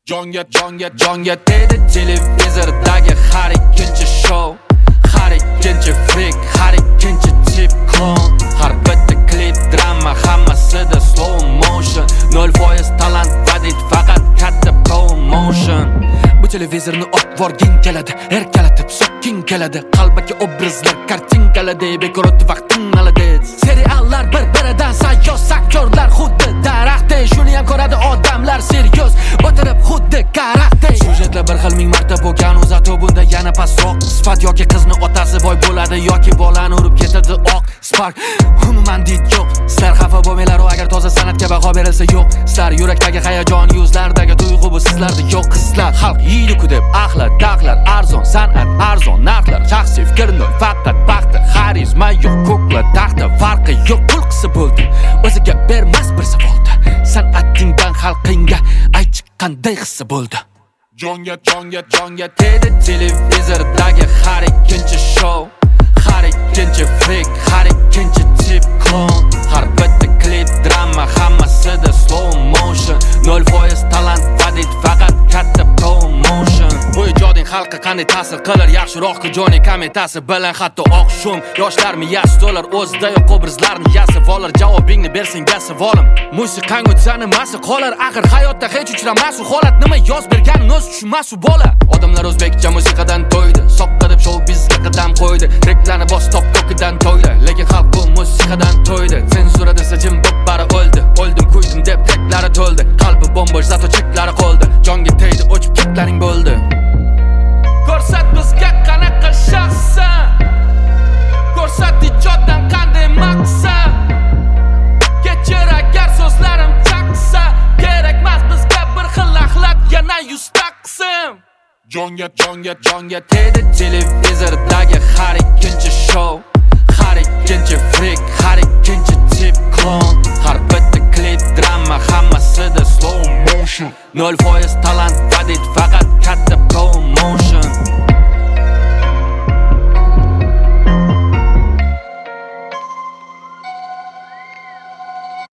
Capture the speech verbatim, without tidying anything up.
Jonga jonga jonga dedi televizordagi har ikkinchi show, har ikkinchi freak, har ikkinchi tip clown. Har bitta klip drama, hammasida slow motion. nol foiz talant vadid, faqat katta promotion. Bu televizorni opvorging keladi, erkalatib so'kking keladi. Qalbaki obrazlar kartinkaladi, bekor o'tdi vaqting aladi. Seriallar bir-biridan sayyoz, aktyorlar xuddi daraxtday. Shuni ham ko'radi odamlar seriyoz, o'tirib xuddi karaxtday. Syujetlar bir xil ming marta bo'lgan, zato bunda yana pastroq sifat yoki qizni otasi boy bo'ladi yoki bolani urib ketadi oq spark. Umuman dit yo'q. Sizlar xafa bo'lmanglar, agar toza san'atga baho berilsa yo'q. Sizlar yurakdagi hayajon, yuzlardagi tuyg'u bu sizlarda yo'q. Qizlar xalq yeydi-ku deb axlat, daqlar arzon, san'at arzon, narxlar shaxsiy fikr nol, faqat baxti, xarizma yo'q, ko'kla taxta farqi yo'q. Pul qisi bo'ldi, o'ziga bermas bir savolda. San'atingdan xalqingga aychi qanday hissi bo'ldi? Jonga jonga jonga dedi televizordagi har ikkinchi show, har ikkinchi freak, har ikkinchi tip clown. Har bitta klip drama, hammasida slow motion. nol foiz talant vadid, faqat katta promotion. Bu ijoding xalqqa qanday ta'sir qilar? Yaxshiroq joni kommentasi bilan hatto oqshom. Yoshlar miyasi to'lar, o'zida yo'q obrazlarni yasab olar. Javobingni bersang ga savolim. Musiqang o'tsa nimasi qolar? Axir hayotda hech uchramas u holat. Nima yoz berganin o'z tushunmas u bola. Odamlar o'zbekcha musiqadan to'ydi, soqqa deb show bizga qadam qo'ydi. Reklarni bos top to'kidan to'ydi, lekin xalq bu musiqadan to'ydi. Sensura desa jim bo'ppari o'ldi. O'ldim, kuydim deb teklari to'ldi. Qalbi bombosh, zato cheklari qoldi. Jonga tegdi, o'chib ketlaring bo'ldi. Ko'rsat bizga qanaqa shaxsan, ko'rsat ijoddan qanday maqsad. Kechir agar so'zlarim chaqsa, kerakmas bizga bir xil axlat, yana yuz taqsim. Jonga jonga jonga dedi televizordagi har ikki